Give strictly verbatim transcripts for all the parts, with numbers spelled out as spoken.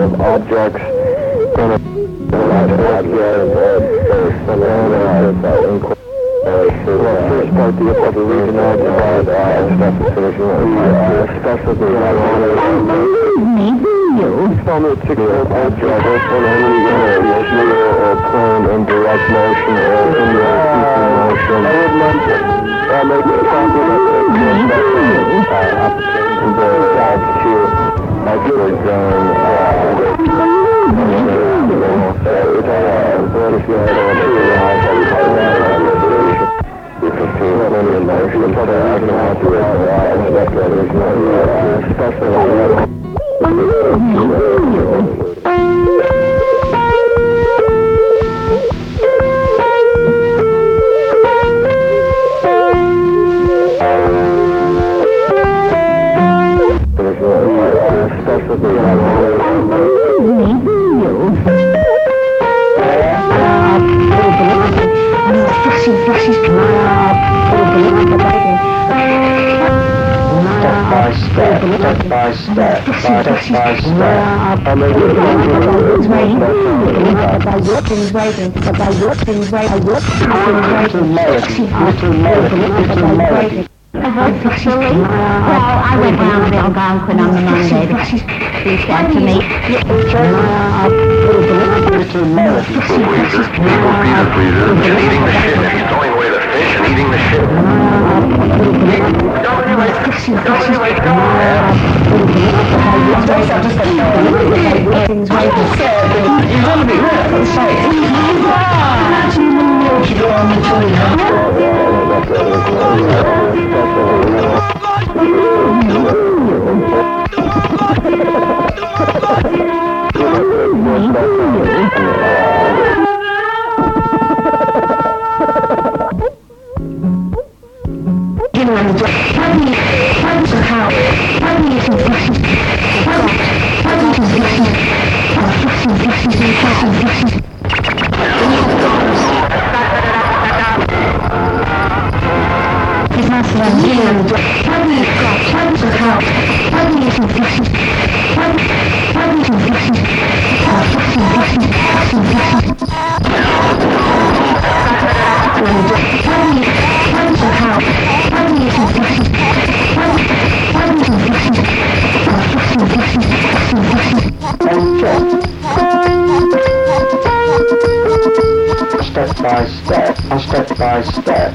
of objects in a first part, the upper region of the stuff is finishing specialty from the six-foot object on any plane in direct motion or indirect motion. I would mention, uh, make a copy of the application to microwave zone. If you had step by step, step by step. And they do things waiting, by things waiting, by things waiting, little melody, little melody, little melody. Well, I went round the Algonquin on the Monday. He said to me, little melody. Freezer, people freezer, freezer, just eating the shit. If he's throwing away the fish and eating the shit. Go anyway, go anyway, go on. You're going to be real, Step by step, step by step.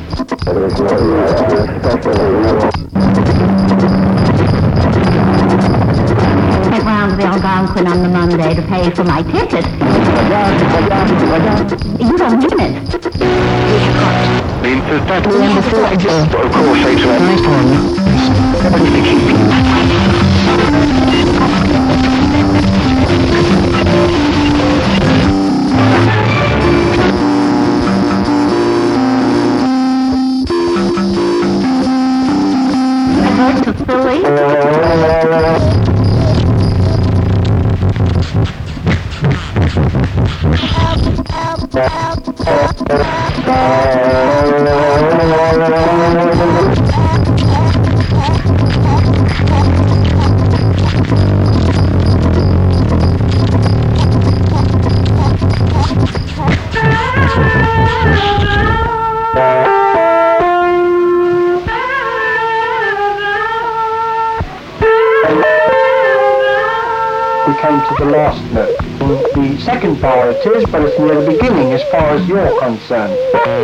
went round the Algonquin on the Monday to pay for my ticket. You don't mean it. Means there's that of course, say to him. Nice one. What do you think? To Philly. We came to the last note. The second bar it is, but it's near the beginning as far as you're concerned.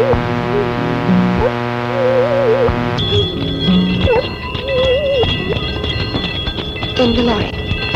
In the lorry.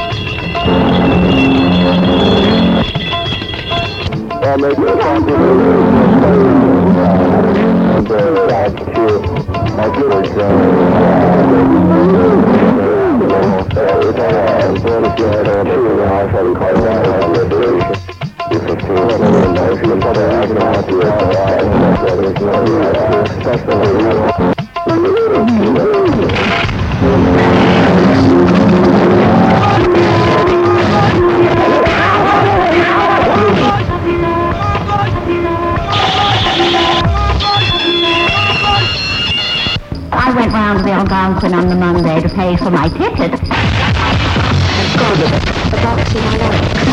I went round to the Algonquin on the Monday to pay for my ticket. I've got a box in my wallet.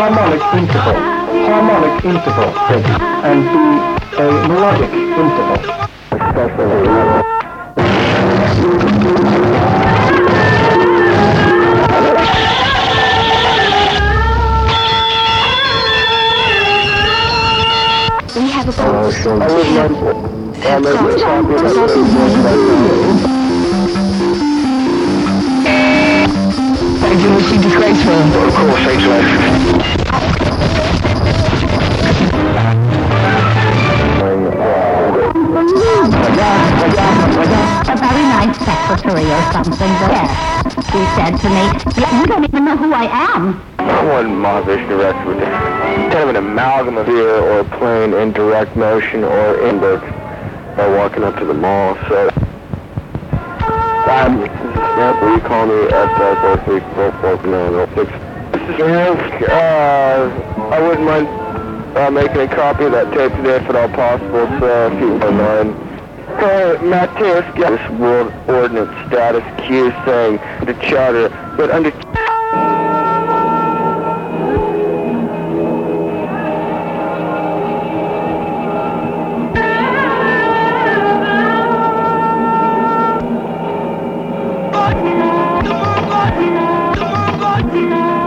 harmonic interval, harmonic interval, and B, a melodic interval. Especially We have a box. I would like to uh, make a copy of that. Thank you, Lucy Disgraceful. Of course, H F. A very nice secretary or something there. He said to me, you don't even know who I am. One Mahavishnu direct with kind of an amalgam of ear or plain in direct motion or inverts by walking up to the mall. So, um, yeah, will you call me at uh, four three four four nine zero six? This is Ernst. Uh, I wouldn't mind uh, making a copy of that tape today if at all possible. So, if you don't mind. Uh, Matthias got this World Ordnance Status Q saying the charter, but under Come on,